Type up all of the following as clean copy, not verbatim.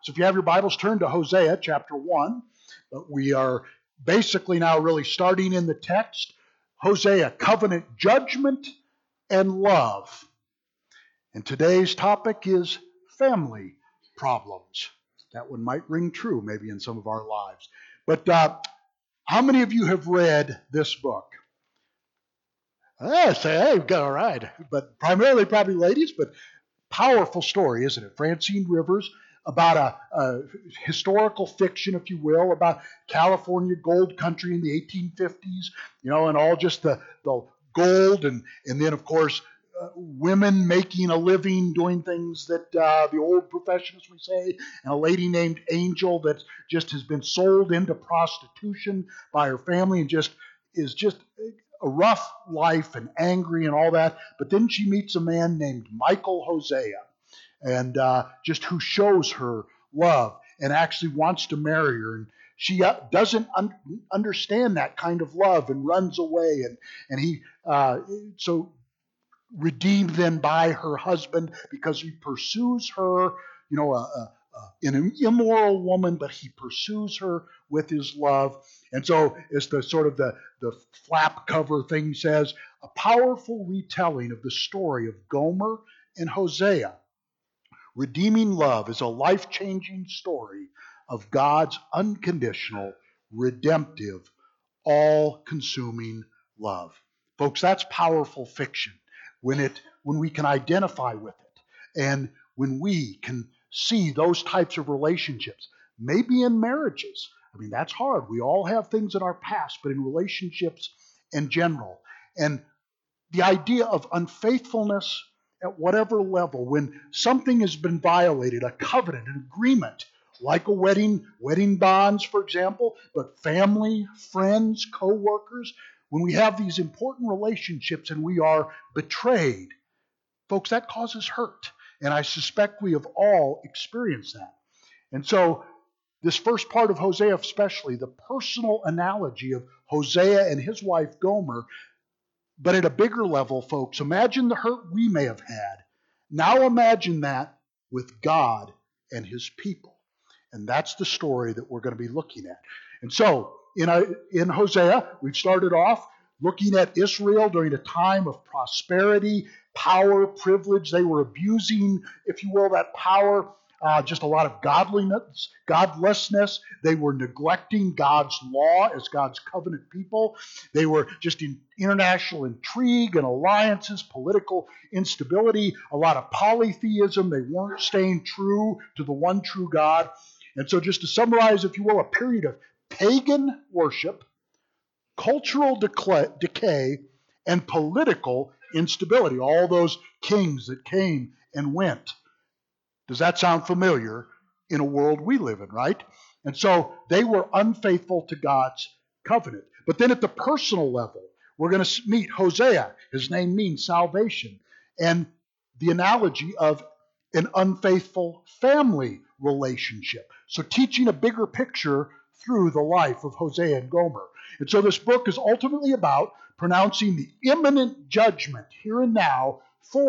So if you have your Bibles, turn to Hosea chapter 1. But we are basically now really starting in the text. Hosea, covenant judgment and love. And today's topic is family problems. That one might ring true maybe in some of our lives. But how many of you have read this book? Hey, all right. But primarily probably ladies, but powerful story, isn't it? Francine Rivers, about a historical fiction, if you will, about California gold country in the 1850s, and all just the gold, and then, of course, women making a living doing things that the old profession, as we say, and a lady named Angel that just has been sold into prostitution by her family and is just a rough life and angry and all that. But then she meets a man named Michael Hosea, and just who shows her love and actually wants to marry her. And she doesn't understand that kind of love and runs away. And he so redeemed then by her husband because he pursues her, an immoral woman, but he pursues her with his love. And so it's the sort of the flap cover thing says, a powerful retelling of the story of Gomer and Hosea. Redeeming love is a life-changing story of God's unconditional, redemptive, all-consuming love. Folks, that's powerful fiction when we can identify with it and when we can see those types of relationships, maybe in marriages. I mean, that's hard. We all have things in our past, but in relationships in general. And the idea of unfaithfulness at whatever level, when something has been violated, a covenant, an agreement, like a wedding bonds, for example, but family, friends, co-workers, when we have these important relationships and we are betrayed, folks, that causes hurt. And I suspect we have all experienced that. And so this first part of Hosea, especially, the personal analogy of Hosea and his wife Gomer, but at a bigger level, folks, imagine the hurt we may have had. Now imagine that with God and his people. And that's the story that we're going to be looking at. And so in Hosea, we've started off looking at Israel during a time of prosperity, power, privilege. They were abusing, if you will, that power. Just a lot of godlessness. They were neglecting God's law as God's covenant people. They were just in international intrigue and alliances, political instability, a lot of polytheism. They weren't staying true to the one true God. And so just to summarize, if you will, a period of pagan worship, cultural decay, and political instability. All those kings that came and went. Does that sound familiar in a world we live in, right? And so they were unfaithful to God's covenant. But then at the personal level, we're going to meet Hosea. His name means salvation. And the analogy of an unfaithful family relationship. So teaching a bigger picture through the life of Hosea and Gomer. And so this book is ultimately about pronouncing the imminent judgment here and now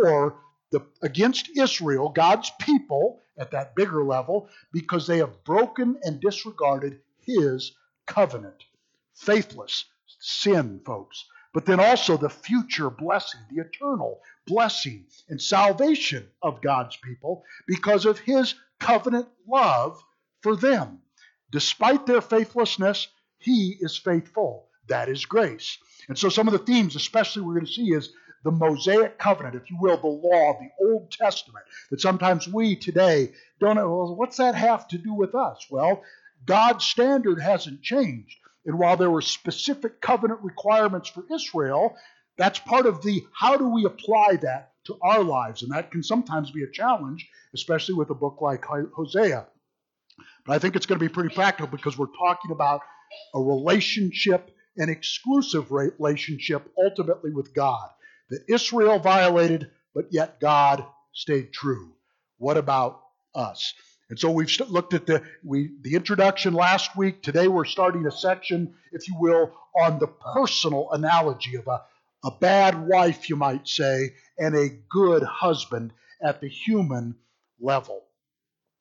against Israel, God's people, at that bigger level, because they have broken and disregarded his covenant. Faithless sin, folks. But then also the future blessing, the eternal blessing and salvation of God's people because of his covenant love for them. Despite their faithlessness, he is faithful. That is grace. And so some of the themes, especially we're going to see, is the Mosaic covenant, if you will, the law, the Old Testament, that sometimes we today don't know, well, what's that have to do with us? Well, God's standard hasn't changed. And while there were specific covenant requirements for Israel, that's part of the how do we apply that to our lives? And that can sometimes be a challenge, especially with a book like Hosea. But I think it's going to be pretty practical because we're talking about a relationship, an exclusive relationship ultimately with God. That Israel violated, but yet God stayed true. What about us? And so we've looked at the introduction last week. Today we're starting a section, if you will, on the personal analogy of a bad wife, you might say, and a good husband at the human level.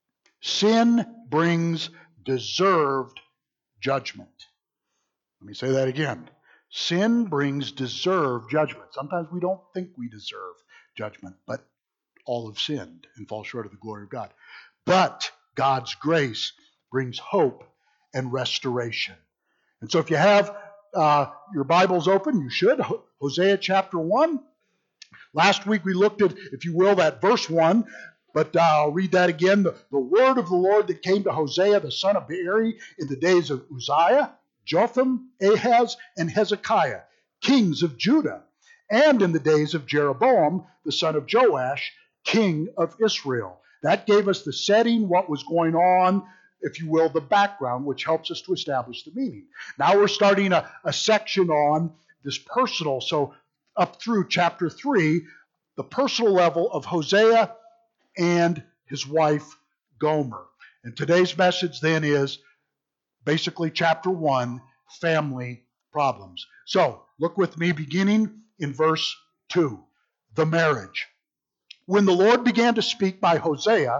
Sin brings deserved judgment. Let me say that again. Sin brings deserved judgment. Sometimes we don't think we deserve judgment, but all have sinned and fall short of the glory of God. But God's grace brings hope and restoration. And so if you have your Bibles open, you should. Hosea chapter 1. Last week we looked at, if you will, that verse 1. But I'll read that again. The word of the Lord that came to Hosea, the son of Beeri, in the days of Uzziah, Jotham, Ahaz, and Hezekiah, kings of Judah, and in the days of Jeroboam, the son of Joash, king of Israel. That gave us the setting, what was going on, if you will, the background, which helps us to establish the meaning. Now we're starting a section on this personal, so up through chapter 3, the personal level of Hosea and his wife Gomer. And today's message then is basically chapter 1, family problems. So look with me beginning in verse 2, the marriage. When the Lord began to speak by Hosea,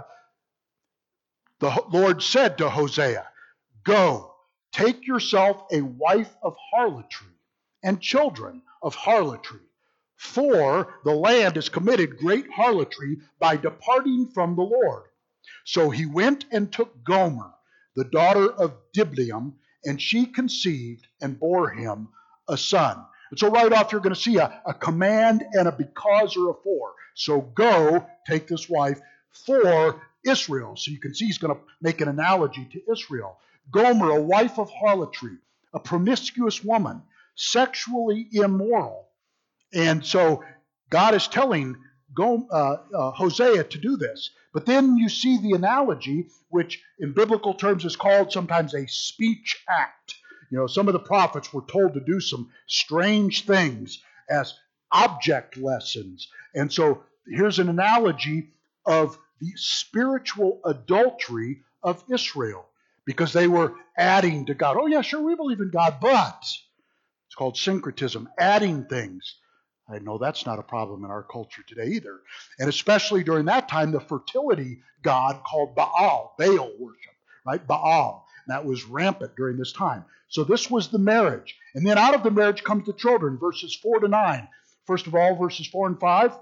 the Lord said to Hosea, "Go, take yourself a wife of harlotry and children of harlotry, for the land has committed great harlotry by departing from the Lord." So he went and took Gomer, the daughter of Diblaim, and she conceived and bore him a son. And so right off you're going to see a command and a because or a for. So go, take this wife for Israel. So you can see he's going to make an analogy to Israel. Gomer, a wife of harlotry, a promiscuous woman, sexually immoral. And so God is telling Hosea to do this. But then you see the analogy, which in biblical terms is called sometimes a speech act. You know, some of the prophets were told to do some strange things as object lessons. And so here's an analogy of the spiritual adultery of Israel, because they were adding to God. Oh yeah, sure, we believe in God, but it's called syncretism, adding things. I know that's not a problem in our culture today either. And especially during that time, the fertility god called Baal worship, right? Baal. And that was rampant during this time. So this was the marriage. And then out of the marriage comes the children, verses 4 to 9. First of all, verses 4 and 5.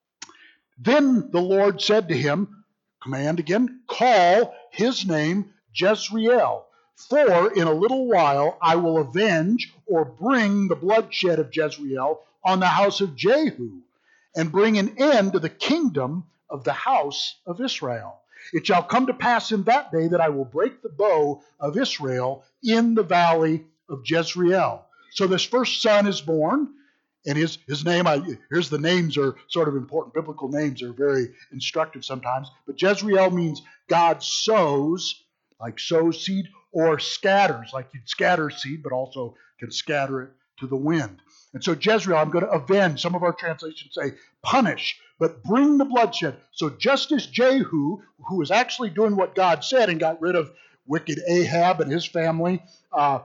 Then the Lord said to him, command again, call his name Jezreel, for in a little while I will avenge or bring the bloodshed of Jezreel on the house of Jehu, and bring an end to the kingdom of the house of Israel. It shall come to pass in that day that I will break the bow of Israel in the valley of Jezreel. So this first son is born, and his name, here's the names are sort of important. Biblical names are very instructive sometimes. But Jezreel means God sows, like sows seed, or scatters, like you'd scatter seed, but also can scatter it to the wind. And so Jezreel, I'm going to avenge. Some of our translations say punish, but bring the bloodshed. So just as Jehu, who was actually doing what God said and got rid of wicked Ahab and his family, and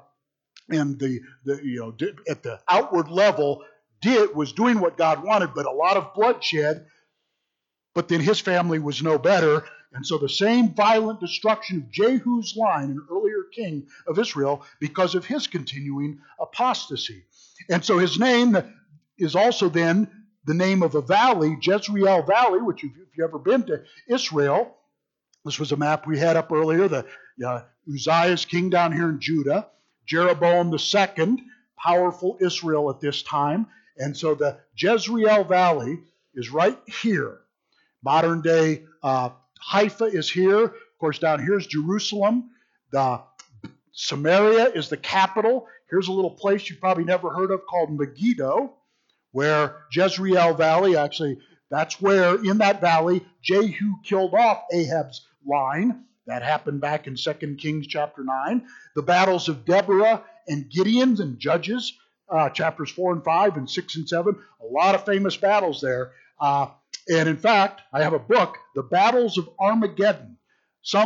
at the outward level, was doing what God wanted, but a lot of bloodshed. But then his family was no better. And so the same violent destruction of Jehu's line, an earlier king of Israel, because of his continuing apostasy. And so his name is also then the name of a valley, Jezreel Valley, which if you've ever been to Israel, this was a map we had up earlier, the Uzziah's king down here in Judah, Jeroboam II, powerful Israel at this time. And so the Jezreel Valley is right here. Modern day Haifa is here. Of course, down here is Jerusalem. Samaria is the capital. Here's a little place you've probably never heard of called Megiddo, where Jezreel Valley, actually, that's where in that valley Jehu killed off Ahab's line. That happened back in 2 Kings chapter 9. The battles of Deborah and Gideon and Judges, chapters 4 and 5 and 6 and 7. A lot of famous battles there. And in fact, I have a book, The Battles of Armageddon. Some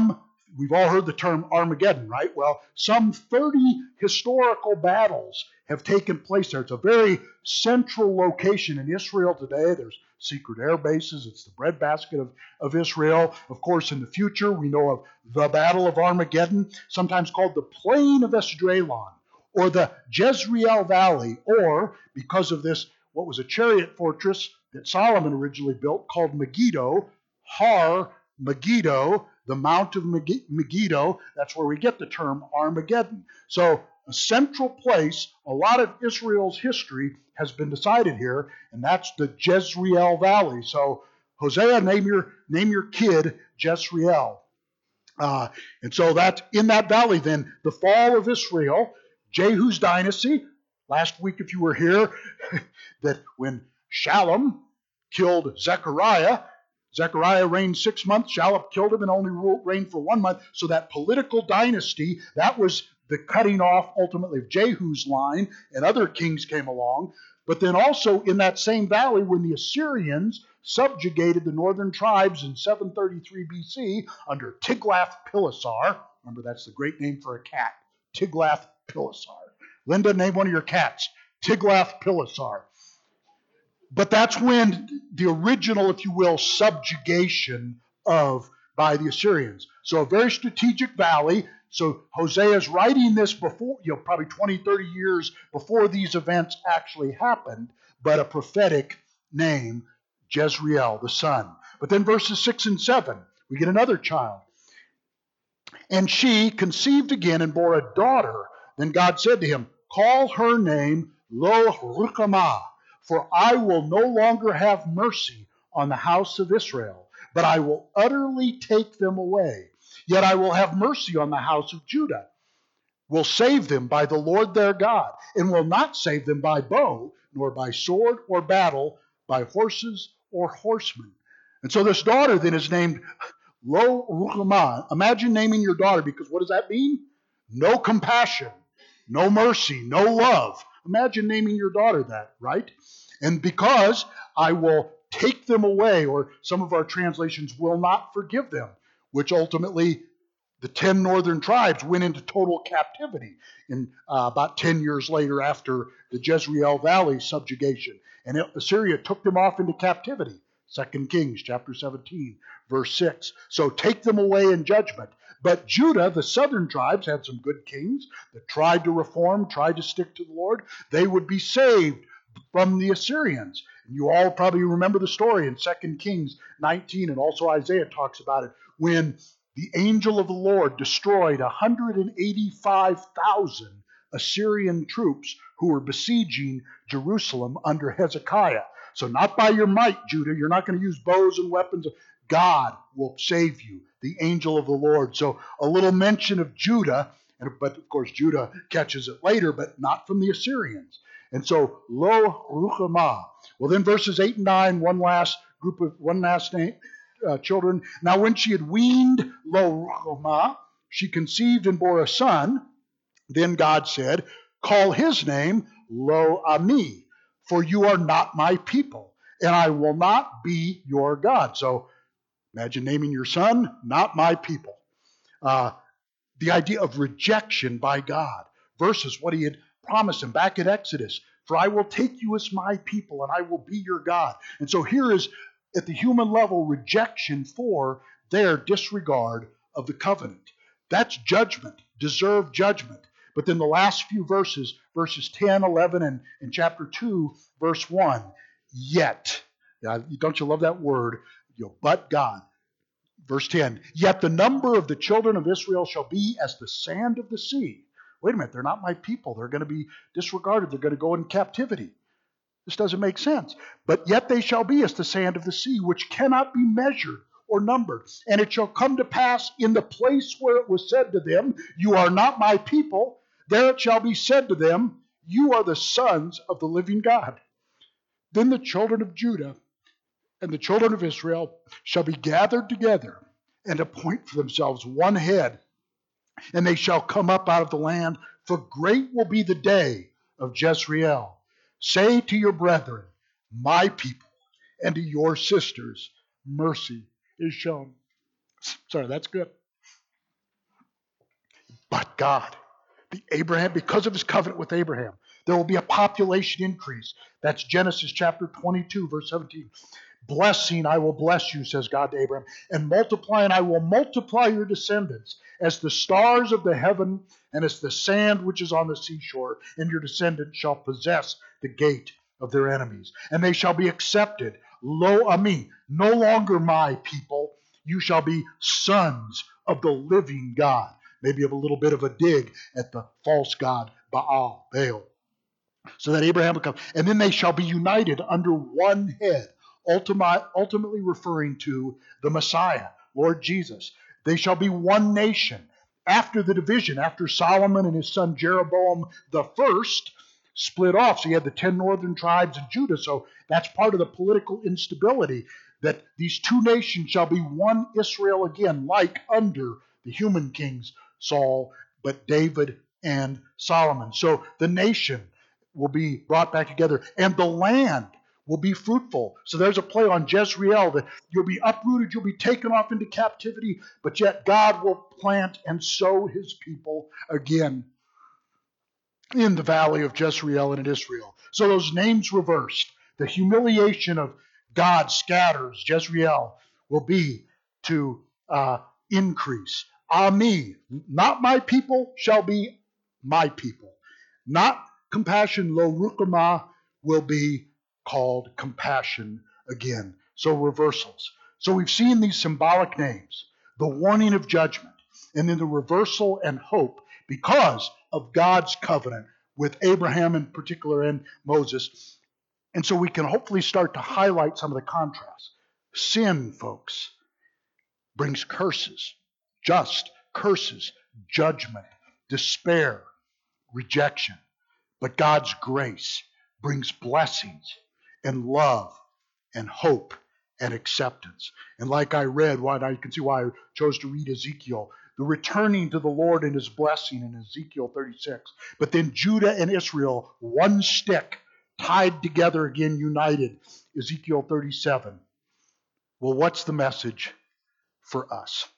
we've all heard the term Armageddon, right? Well, some 30 historical battles have taken place there. It's a very central location in Israel today. There's secret air bases. It's the breadbasket of Israel. Of course, in the future, we know of the Battle of Armageddon, sometimes called the Plain of Esdraelon, or the Jezreel Valley, or, because of this, what was a chariot fortress that Solomon originally built called Megiddo, Har Megiddo, the Mount of Megiddo. That's where we get the term Armageddon. So a central place, a lot of Israel's history has been decided here, and that's the Jezreel Valley. So Hosea, name your kid Jezreel. And so that's in that valley then, the fall of Israel, Jehu's dynasty. Last week, if you were here, that when Shallum killed Zechariah reigned 6 months. Shallum killed him and only reigned for 1 month. So that political dynasty, that was the cutting off ultimately of Jehu's line, and other kings came along. But then also in that same valley, when the Assyrians subjugated the northern tribes in 733 BC under Tiglath-Pileser. Remember, that's the great name for a cat, Tiglath-Pileser. Linda, name one of your cats, Tiglath-Pileser. But that's when the original, if you will, subjugation by the Assyrians. So a very strategic valley. So Hosea is writing this before, probably 20, 30 years before these events actually happened, but a prophetic name, Jezreel, the son. But then verses 6 and 7, we get another child. And she conceived again and bore a daughter. Then God said to him, call her name Lo-Ruhamah, for I will no longer have mercy on the house of Israel, but I will utterly take them away. Yet I will have mercy on the house of Judah, will save them by the Lord their God, and will not save them by bow, nor by sword or battle, by horses or horsemen. And so this daughter then is named Lo-Ruhamah. Imagine naming your daughter, because what does that mean? No compassion, no mercy, no love. Imagine naming your daughter that, right? And because I will take them away, or some of our translations will not forgive them, which ultimately the 10 northern tribes went into total captivity in about 10 years later after the Jezreel Valley subjugation. And Assyria took them off into captivity. 2 Kings chapter 17, verse 6. So take them away in judgment. But Judah, the southern tribes, had some good kings that tried to reform, tried to stick to the Lord. They would be saved from the Assyrians. And you all probably remember the story in 2 Kings 19, and also Isaiah talks about it, when the angel of the Lord destroyed 185,000 Assyrian troops who were besieging Jerusalem under Hezekiah. So not by your might, Judah. You're not going to use bows and weapons. God will save you, the angel of the Lord. So a little mention of Judah, but of course Judah catches it later, but not from the Assyrians. And so Lo-Ruhamah. Well, then verses 8 and 9, one last name, children. Now when she had weaned Lo-Ruhamah, she conceived and bore a son. Then God said, call his name Lo-Ami, for you are not my people, and I will not be your God. So imagine naming your son, not my people. The idea of rejection by God versus what he had promised him back in Exodus. For I will take you as my people, and I will be your God. And so here is, at the human level, rejection for their disregard of the covenant. That's judgment, deserved judgment. But then the last few verses 10, 11, and chapter 2, verse 1, yet. Don't you love that word? But God. Verse 10, yet the number of the children of Israel shall be as the sand of the sea. Wait a minute, they're not my people. They're going to be disregarded. They're going to go in captivity. This doesn't make sense. But yet they shall be as the sand of the sea, which cannot be measured or numbered. And it shall come to pass in the place where it was said to them, you are not my people, there it shall be said to them, you are the sons of the living God. Then the children of Judah and the children of Israel shall be gathered together and appoint for themselves one head, and they shall come up out of the land, for great will be the day of Jezreel. Say to your brethren, my people, and to your sisters, mercy is shown. Sorry, that's good. God. Because of his covenant with Abraham, there will be a population increase. That's Genesis chapter 22, verse 17. Blessing, I will bless you, says God to Abraham, and multiplying, I will multiply your descendants as the stars of the heaven and as the sand which is on the seashore, and your descendants shall possess the gate of their enemies. And they shall be accepted, lo ami, no longer my people. You shall be sons of the living God. Maybe of a little bit of a dig at the false god Baal. So that Abraham will come. And then they shall be united under one head, ultimately referring to the Messiah, Lord Jesus. They shall be one nation. After the division, after Solomon and his son Jeroboam the first split off, so you had the 10 northern tribes of Judah, so that's part of the political instability, that these two nations shall be one Israel again, like under the human kings, Saul, but David and Solomon. So the nation will be brought back together, and the land will be fruitful. So there's a play on Jezreel, that you'll be uprooted, you'll be taken off into captivity, but yet God will plant and sow his people again in the valley of Jezreel and in Israel. So those names reversed. The humiliation of God scatters Jezreel will be to increase. Ami, not my people, shall be my people. Not compassion, lo rukama, will be called compassion again. So reversals. So we've seen these symbolic names, the warning of judgment, and then the reversal and hope because of God's covenant with Abraham in particular and Moses. And so we can hopefully start to highlight some of the contrasts. Sin, folks, brings curses, just curses, judgment, despair, rejection. But God's grace brings blessings and love and hope and acceptance. And like I read, you can see why I chose to read Ezekiel, the returning to the Lord and his blessing in Ezekiel 36. But then Judah and Israel, one stick, tied together again, united, Ezekiel 37. Well, what's the message for us?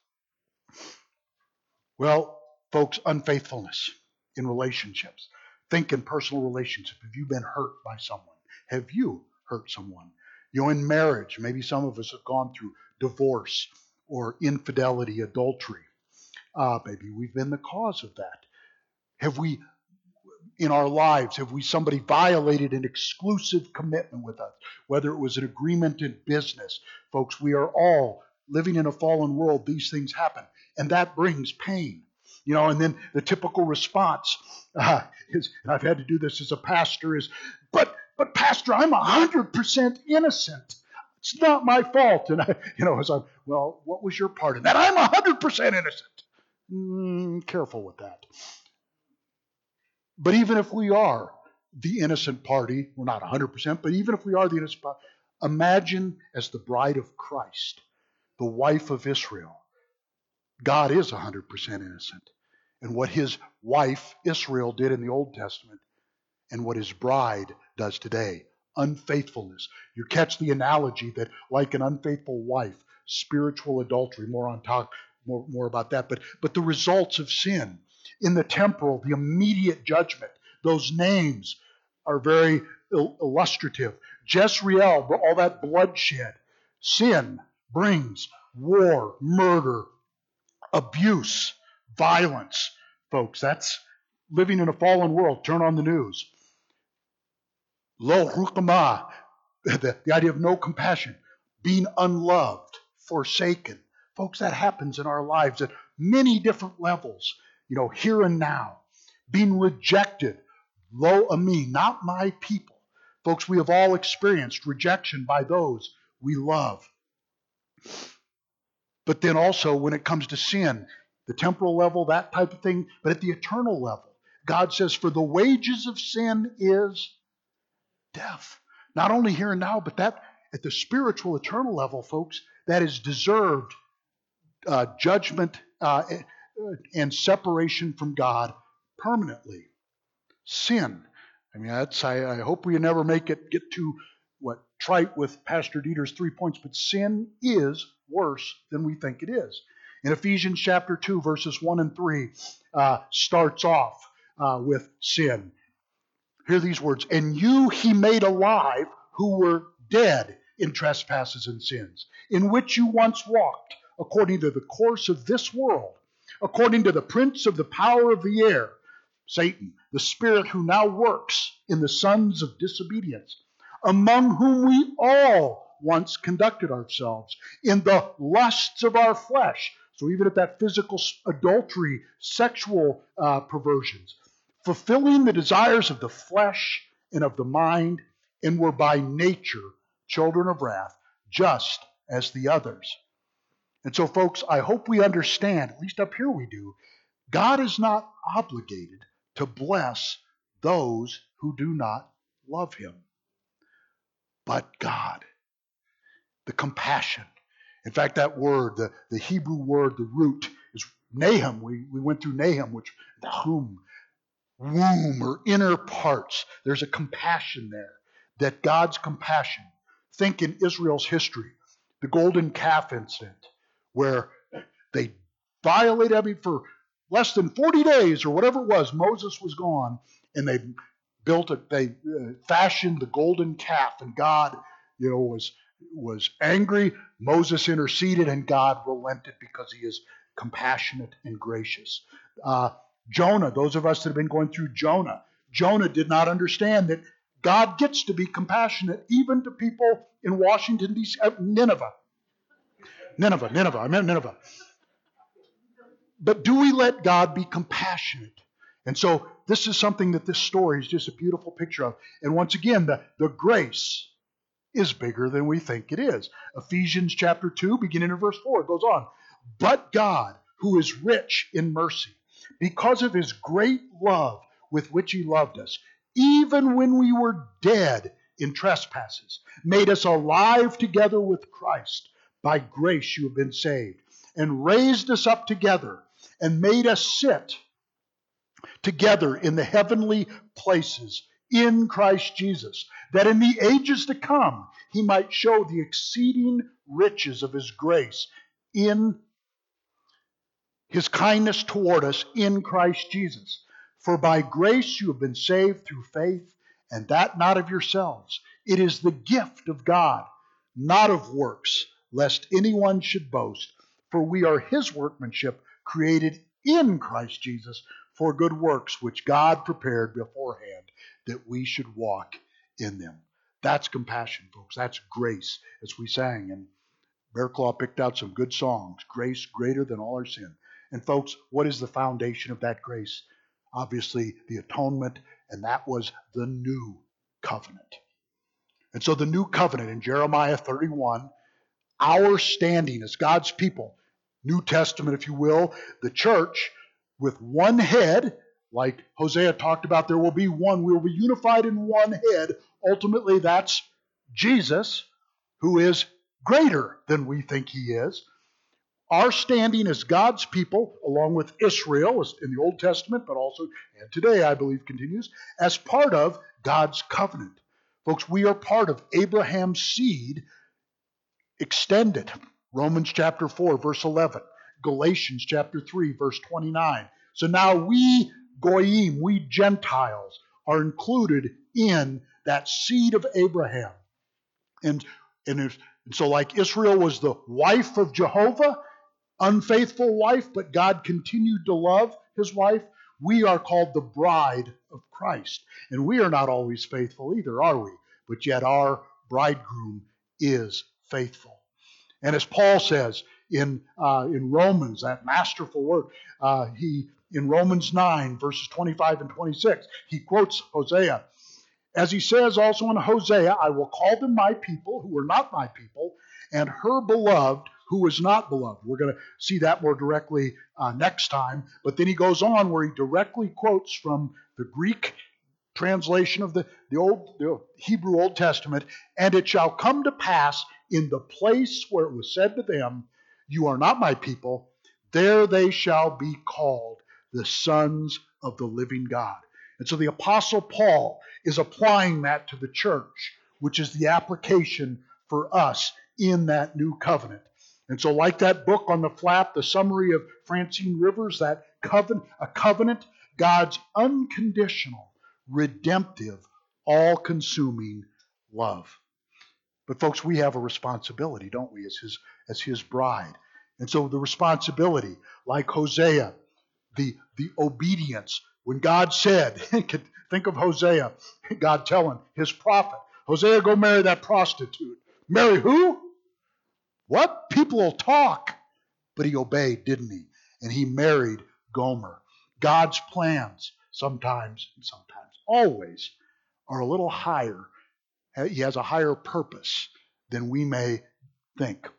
Well, folks, unfaithfulness in relationships. Think in personal relationships. Have you been hurt by someone? Have you hurt someone? In marriage, maybe some of us have gone through divorce or infidelity, adultery. Maybe we've been the cause of that. Have we, in our lives, somebody violated an exclusive commitment with us? Whether it was an agreement in business. Folks, we are all living in a fallen world. These things happen. And that brings pain. And then the typical response is, and I've had to do this as a pastor, is, but Pastor, I'm 100% innocent. It's not my fault. And well, what was your part in that? I'm 100% innocent. Careful with that. But even if we are the innocent party, we're not 100%, but even if we are the innocent party, imagine as the bride of Christ, the wife of Israel. God is 100% innocent. And what his wife, Israel, did in the Old Testament and what his bride does today, unfaithfulness. You catch the analogy that like an unfaithful wife, spiritual adultery, more about that, but the results of sin in the temporal, the immediate judgment, those names are very illustrative. Jezreel, all that bloodshed, sin brings war, murder, abuse, violence. Folks, that's living in a fallen world. Turn on the news. Lo rukama, the idea of no compassion, being unloved, forsaken. Folks, that happens in our lives at many different levels, here and now. Being rejected, lo ami, not my people. Folks, we have all experienced rejection by those we love. But then also when it comes to sin, the temporal level, that type of thing, but at the eternal level, God says, for the wages of sin is death. Not only here and now, but that at the spiritual, eternal level, folks, that is deserved judgment and separation from God permanently. Sin. I hope we never get too trite with Pastor Dieter's 3 points, but sin is worse than we think it is. In Ephesians chapter 2, verses 1 and 3, starts off with sin. Hear these words, and you he made alive who were dead in trespasses and sins, in which you once walked, according to the course of this world, according to the prince of the power of the air, Satan, the spirit who now works in the sons of disobedience, among whom we all once conducted ourselves in the lusts of our flesh. So even at that physical adultery, sexual perversions, fulfilling the desires of the flesh and of the mind, and were by nature children of wrath, just as the others. And so, folks, I hope we understand, at least up here we do, God is not obligated to bless those who do not love him. But God, the compassion. In fact, that word, the Hebrew word, the root, is Nahum. We went through Nahum, which Nahum, womb or inner parts. There's a compassion there, that God's compassion. Think in Israel's history, the golden calf incident, where they violated, for less than 40 days or whatever it was, Moses was gone, and they fashioned the golden calf, and God, was angry. Moses interceded, and God relented because he is compassionate and gracious. Jonah, those of us that have been going through Jonah did not understand that God gets to be compassionate even to people in Washington, D.C., Nineveh. I meant Nineveh. But do we let God be compassionate? And so this is something that this story is just a beautiful picture of. And once again, the grace is bigger than we think it is. Ephesians chapter 2, beginning in verse 4, it goes on. But God, who is rich in mercy, because of his great love with which he loved us, even when we were dead in trespasses, made us alive together with Christ. By grace you have been saved, and raised us up together, and made us sit together in the heavenly places in Christ Jesus, that in the ages to come he might show the exceeding riches of his grace in his kindness toward us in Christ Jesus. For by grace you have been saved through faith, and that not of yourselves. It is the gift of God, not of works, lest anyone should boast. For we are his workmanship, created in Christ Jesus for good works, which God prepared beforehand that we should walk in them. That's compassion, folks. That's grace, as we sang. And Bear Claw picked out some good songs. Grace greater than all our sin. And folks, what is the foundation of that grace? Obviously, the atonement, and that was the new covenant. And so the new covenant in Jeremiah 31, our standing as God's people, New Testament, if you will, the church with one head, like Hosea talked about, there will be one, we will be unified in one head. Ultimately, that's Jesus, who is greater than we think he is. Our standing as God's people, along with Israel in the Old Testament, but also, and today I believe continues, as part of God's covenant. Folks, we are part of Abraham's seed extended. Romans chapter 4, verse 11. Galatians chapter 3, verse 29. So now we, Goyim, we Gentiles, are included in that seed of Abraham. And so like Israel was the wife of Jehovah, unfaithful wife, but God continued to love his wife, we are called the bride of Christ. And we are not always faithful either, are we? But yet our bridegroom is faithful. And as Paul says in Romans, that masterful word, in Romans 9, verses 25 and 26, he quotes Hosea. As he says also in Hosea, I will call them my people who were not my people, and her beloved who was not beloved. We're going to see that more directly next time. But then he goes on where he directly quotes from the Greek translation of the Hebrew Old Testament, and it shall come to pass in the place where it was said to them, you are not my people, there they shall be called the sons of the living God. And so the Apostle Paul is applying that to the church, which is the application for us in that new covenant. And so like that book on the flap, the summary of Francine Rivers, that a covenant, God's unconditional, redemptive, all-consuming love. But folks, we have a responsibility, don't we, as his bride. And so the responsibility, like Hosea, the obedience, when God said, think of Hosea, God telling his prophet, Hosea, go marry that prostitute. Marry who? What? People will talk. But he obeyed, didn't he? And he married Gomer. God's plans sometimes, always, are a little higher. He has a higher purpose than we may think.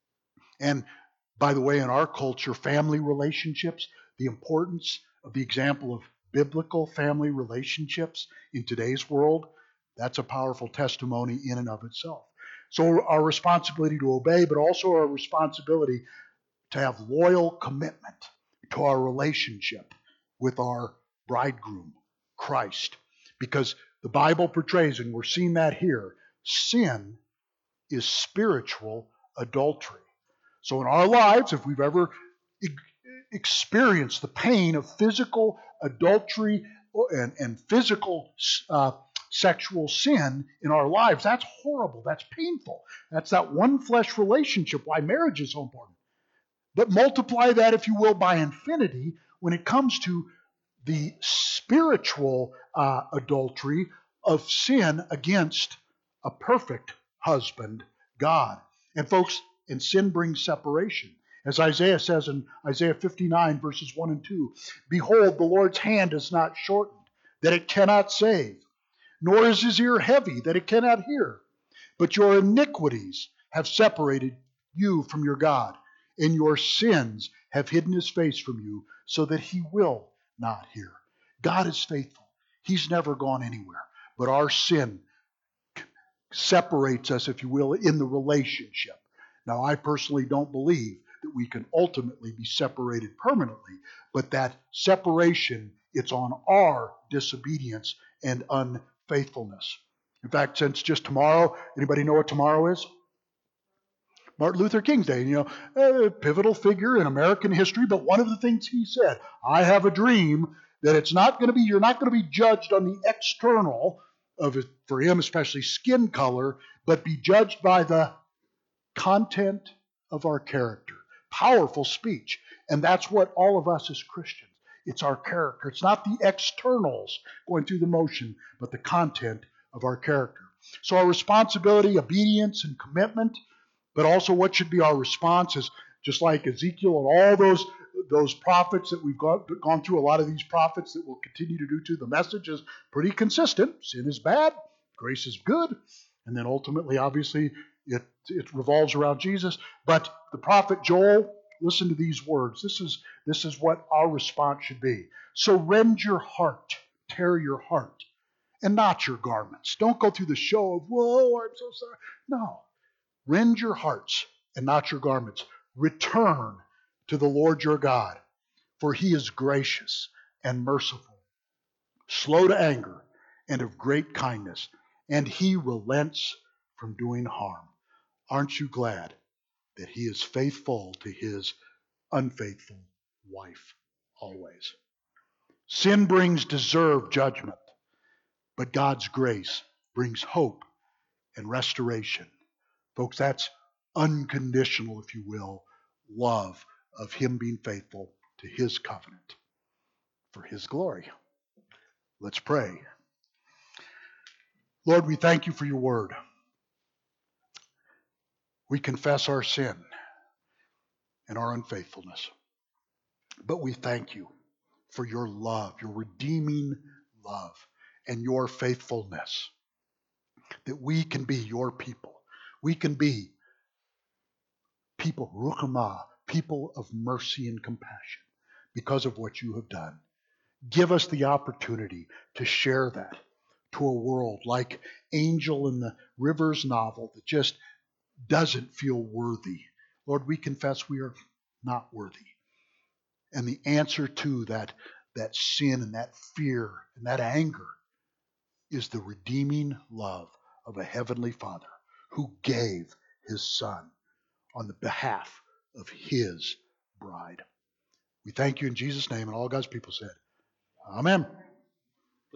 And by the way, in our culture, family relationships, the importance of the example of biblical family relationships in today's world, that's a powerful testimony in and of itself. So our responsibility to obey, but also our responsibility to have loyal commitment to our relationship with our bridegroom, Christ. Because the Bible portrays, and we're seeing that here, sin is spiritual adultery. So in our lives, if we've ever experienced the pain of physical adultery and physical sexual sin in our lives, that's horrible. That's painful. That's that one flesh relationship, why marriage is so important. But multiply that, if you will, by infinity when it comes to the spiritual adultery of sin against a perfect husband, God. And folks, and sin brings separation. As Isaiah says in Isaiah 59, verses 1 and 2, behold, the Lord's hand is not shortened, that it cannot save, nor is his ear heavy, that it cannot hear. But your iniquities have separated you from your God, and your sins have hidden his face from you, so that he will not hear. God is faithful. He's never gone anywhere. But our sin separates us, if you will, in the relationship. Now, I personally don't believe that we can ultimately be separated permanently, but that separation, it's on our disobedience and unfaithfulness. In fact, since just tomorrow, anybody know what tomorrow is? Martin Luther King's Day, a pivotal figure in American history, but one of the things he said, I have a dream that you're not going to be judged on the external of it, for him especially skin color, but be judged by the content of our character. Powerful speech. And that's what all of us as Christians, it's our character. It's not the externals going through the motion, but the content of our character. So our responsibility, obedience, and commitment, but also what should be our response is just like Ezekiel and all those prophets that we've gone through, a lot of these prophets that we'll continue to do too. The message is pretty consistent. Sin is bad, grace is good, and then ultimately, obviously, it revolves around Jesus. But the prophet Joel, listen to these words. This is what our response should be. So rend your heart, tear your heart, and not your garments. Don't go through the show of, whoa, I'm so sorry. No. Rend your hearts and not your garments. Return to the Lord your God, for he is gracious and merciful, slow to anger, and of great kindness, and he relents from doing harm. Aren't you glad that he is faithful to his unfaithful wife always? Sin brings deserved judgment, but God's grace brings hope and restoration. Folks, that's unconditional, if you will, love of him being faithful to his covenant for his glory. Let's pray. Lord, we thank you for your word. We confess our sin and our unfaithfulness, but we thank you for your love, your redeeming love, and your faithfulness, that we can be your people. We can be people, ruchama, people of mercy and compassion because of what you have done. Give us the opportunity to share that to a world like Angel in the Rivers novel that just doesn't feel worthy. Lord, we confess we are not worthy. And the answer to that sin and that fear and that anger is the redeeming love of a heavenly Father who gave his Son on the behalf of His bride. We thank you in Jesus' name, and all God's people said, Amen.